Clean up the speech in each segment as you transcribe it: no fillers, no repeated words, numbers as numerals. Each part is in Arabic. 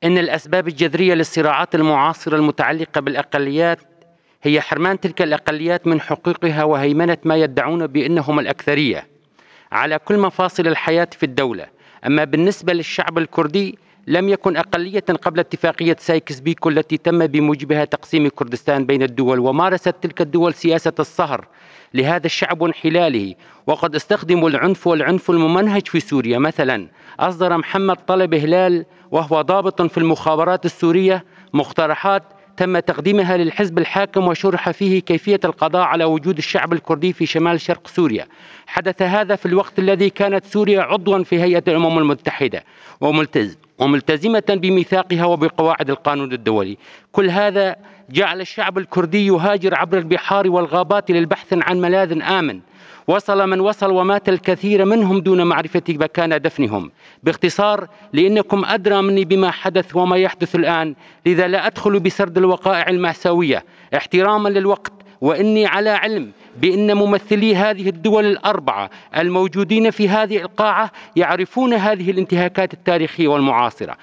إن الأسباب الجذرية للصراعات المعاصرة المتعلقة بالأقليات هي حرمان تلك الأقليات من حقوقها وهيمنة ما يدعون بأنهم الأكثرية على كل مفاصل الحياة في الدولة. أما بالنسبة للشعب الكردي، لم يكن أقلية قبل اتفاقية سايكس بيكو التي تم بموجبها تقسيم كردستان بين الدول، ومارست تلك الدول سياسة الصهر لهذا الشعب وانحلاله، وقد استخدموا العنف الممنهج في سوريا. مثلا أصدر محمد طلب هلال وهو ضابط في المخابرات السورية مقترحات تم تقديمها للحزب الحاكم، وشرح فيه كيفية القضاء على وجود الشعب الكردي في شمال شرق سوريا. حدث هذا في الوقت الذي كانت سوريا عضوا في هيئة الأمم المتحدة وملتزمة بميثاقها وبقواعد القانون الدولي. كل هذا جعل الشعب الكردي يهاجر عبر البحار والغابات للبحث عن ملاذ آمن. وصل من وصل ومات الكثير منهم دون معرفة مكان دفنهم. باختصار، لأنكم أدرى مني بما حدث وما يحدث الآن، لذا لا أدخل بسرد الوقائع المأساوية احتراما للوقت، وإني على علم بأن ممثلي هذه الدول الأربعة الموجودين في هذه القاعة يعرفون هذه الانتهاكات التاريخية والمعاصرة.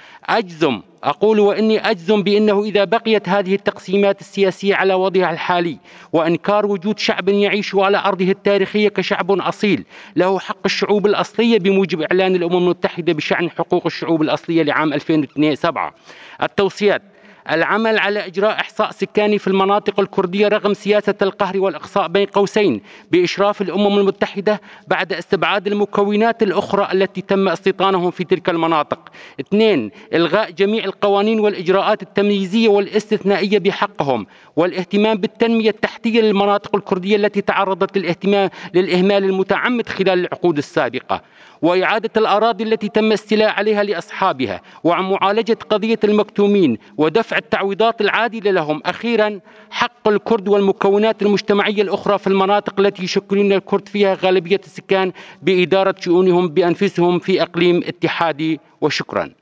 وإني أجزم بأنه إذا بقيت هذه التقسيمات السياسية على وضعها الحالي، وإنكار وجود شعب يعيش على أرضه التاريخية كشعب أصيل له حق الشعوب الأصلية بموجب إعلان الأمم المتحدة بشأن حقوق الشعوب الأصلية لعام 2007. التوصيات: العمل على إجراء إحصاء سكاني في المناطق الكردية رغم سياسة القهر والإقصاء بين قوسين بإشراف الأمم المتحدة بعد استبعاد المكونات الأخرى التي تم استيطانهم في تلك المناطق. 2. إلغاء جميع القوانين والإجراءات التمييزية والاستثنائية بحقهم، والاهتمام بالتنمية التحتية للمناطق الكردية التي تعرضت للإهمال المتعمد خلال العقود السابقة، وإعادة الأراضي التي تم استيلاء عليها لأصحابها، ومعالجة قضية المكتومين ودفع التعويضات العادلة لهم. أخيرا، حق الكرد والمكونات المجتمعية الأخرى في المناطق التي يشكلون الكرد فيها غالبية السكان بإدارة شؤونهم بأنفسهم في إقليم اتحادي. وشكرا.